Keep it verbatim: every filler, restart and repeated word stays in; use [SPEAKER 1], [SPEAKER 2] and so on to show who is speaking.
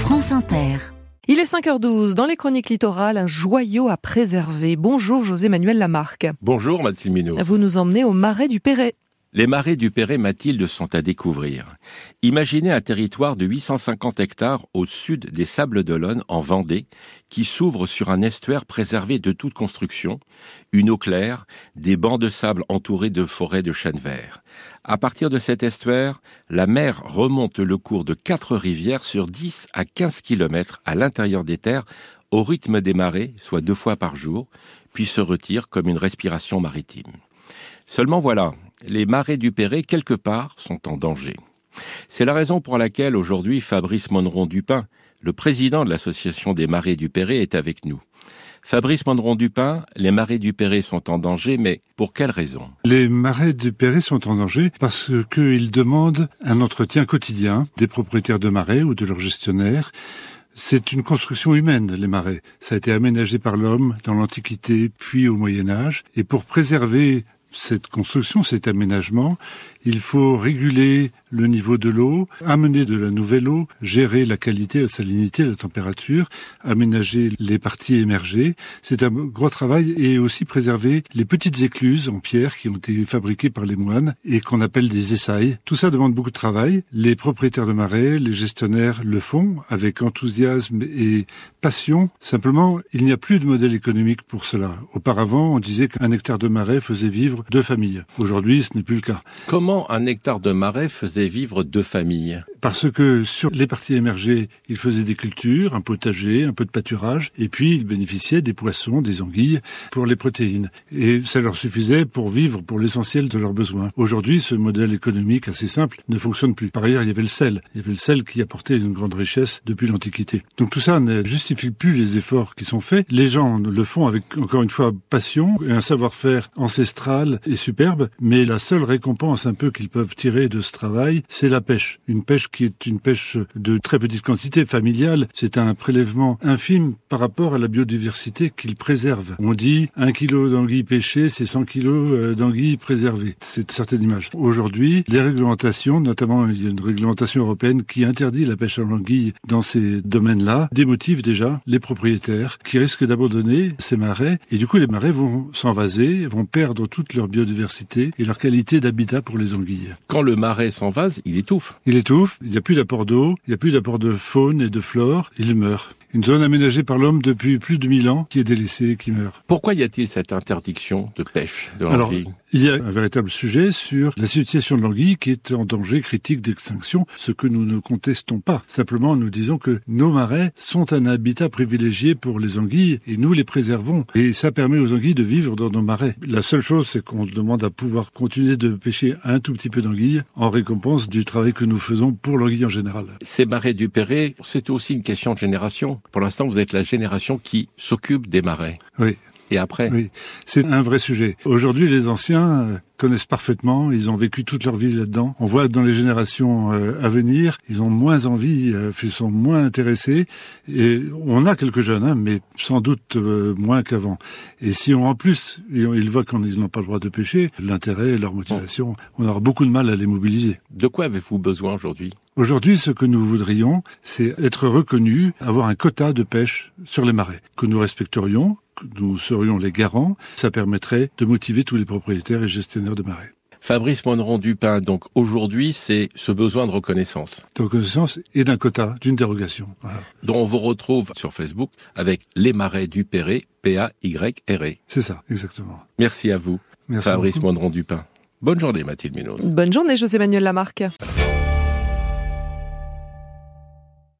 [SPEAKER 1] France Inter.
[SPEAKER 2] Il est cinq heures douze. Dans les chroniques littorales, un joyau à préserver. Bonjour José-Manuel Lamarque.
[SPEAKER 3] Bonjour Mathilde Minot.
[SPEAKER 2] Vous nous emmenez au Marais du Perret.
[SPEAKER 3] Les marais du Perret, Mathilde, sont à découvrir. Imaginez un territoire de huit cent cinquante hectares au sud des Sables d'Olonne, en Vendée, qui s'ouvre sur un estuaire préservé de toute construction, une eau claire, des bancs de sable entourés de forêts de chênes verts. À partir de cet estuaire, la mer remonte le cours de quatre rivières sur dix à quinze kilomètres à l'intérieur des terres, au rythme des marées, soit deux fois par jour, puis se retire comme une respiration maritime. Seulement voilà, les marais du Perret, quelque part, sont en danger. C'est la raison pour laquelle, aujourd'hui, Fabrice Monneron-Dupin, le président de l'association des marais du Perret, est avec nous. Fabrice Monneron-Dupin, les marais du Perret sont en danger, mais pour quelle raison ?
[SPEAKER 4] Les marais du Perret sont en danger parce qu'ils demandent un entretien quotidien des propriétaires de marais ou de leurs gestionnaires. C'est une construction humaine, les marais. Ça a été aménagé par l'homme dans l'Antiquité, puis au Moyen-Âge. Et pour préserver cette construction, cet aménagement, il faut réguler le niveau de l'eau, amener de la nouvelle eau, gérer la qualité, la salinité, la température, aménager les parties émergées. C'est un gros travail et aussi préserver les petites écluses en pierre qui ont été fabriquées par les moines et qu'on appelle des essailles. Tout ça demande beaucoup de travail. Les propriétaires de marais, les gestionnaires le font avec enthousiasme et passion. Simplement, il n'y a plus de modèle économique pour cela. Auparavant, on disait qu'un hectare de marais faisait vivre deux familles. Aujourd'hui, ce n'est plus le cas.
[SPEAKER 3] Comment un hectare de marais faisait vivre deux familles ?
[SPEAKER 4] Parce que sur les parties émergées, ils faisaient des cultures, un potager, un peu de pâturage, et puis ils bénéficiaient des poissons, des anguilles pour les protéines. Et ça leur suffisait pour vivre pour l'essentiel de leurs besoins. Aujourd'hui, ce modèle économique assez simple ne fonctionne plus. Par ailleurs, il y avait le sel. Il y avait le sel qui apportait une grande richesse depuis l'Antiquité. Donc tout ça ne justifie plus les efforts qui sont faits. Les gens le font avec, encore une fois, passion et un savoir-faire ancestral et superbe, mais la seule récompense un peu qu'ils peuvent tirer de ce travail, c'est la pêche. Une pêche qui est une pêche de très petite quantité, familiale. C'est un prélèvement infime par rapport à la biodiversité qu'il préserve. On dit un kilo d'anguilles pêchées, c'est cent kilos d'anguilles préservées. C'est une certaine image. Aujourd'hui, les réglementations, notamment il y a une réglementation européenne qui interdit la pêche à l'anguille dans ces domaines-là, démotivent déjà les propriétaires qui risquent d'abandonner ces marais. Et du coup, les marais vont s'envaser, vont perdre toute leur biodiversité et leur qualité d'habitat pour les anguilles.
[SPEAKER 3] Quand le marais s'envase, il étouffe.
[SPEAKER 4] Il étouffe, il n'y a plus d'apport d'eau, il n'y a plus d'apport de faune et de flore, il meurt. Une zone aménagée par l'homme depuis plus de mille ans qui est délaissée, qui meurt.
[SPEAKER 3] Pourquoi y a-t-il cette interdiction de pêche de
[SPEAKER 4] Alors,
[SPEAKER 3] l'anguille ?
[SPEAKER 4] Il y a un véritable sujet sur la situation de l'anguille qui est en danger critique d'extinction, ce que nous ne contestons pas. Simplement, nous disons que nos marais sont un habitat privilégié pour les anguilles et nous les préservons. Et ça permet aux anguilles de vivre dans nos marais. La seule chose, c'est qu'on demande à pouvoir continuer de pêcher un tout petit peu d'anguilles en récompense du travail que nous faisons pour l'anguille en général.
[SPEAKER 3] Ces marais du Perret, c'est aussi une question de génération. Pour l'instant, vous êtes la génération qui s'occupe des marais.
[SPEAKER 4] Oui.
[SPEAKER 3] Et après ?
[SPEAKER 4] Oui, c'est un vrai sujet. Aujourd'hui, les anciens euh, connaissent parfaitement, ils ont vécu toute leur vie là-dedans. On voit dans les générations euh, à venir, ils ont moins envie, euh, ils sont moins intéressés. Et on a quelques jeunes, hein, mais sans doute euh, moins qu'avant. Et si on, en plus, ils voient qu'ils n'ont pas le droit de pêcher, l'intérêt, leur motivation, on aura beaucoup de mal à les mobiliser.
[SPEAKER 3] De quoi avez-vous besoin aujourd'hui ?
[SPEAKER 4] Aujourd'hui, ce que nous voudrions, c'est être reconnus, avoir un quota de pêche sur les marais, que nous respecterions, que nous serions les garants. Ça permettrait de motiver tous les propriétaires et gestionnaires de marais.
[SPEAKER 3] Fabrice Monneron-Dupin, donc aujourd'hui, c'est ce besoin de reconnaissance.
[SPEAKER 4] De reconnaissance et d'un quota, d'une dérogation. Voilà.
[SPEAKER 3] Dont on vous retrouve sur Facebook avec les marais du Perret, P A Y R E.
[SPEAKER 4] C'est ça, exactement.
[SPEAKER 3] Merci à vous,
[SPEAKER 4] Merci
[SPEAKER 3] Fabrice
[SPEAKER 4] beaucoup.
[SPEAKER 3] Monneron-Dupin. Bonne journée, Mathilde Minot.
[SPEAKER 2] Bonne journée, José-Manuel Lamarque.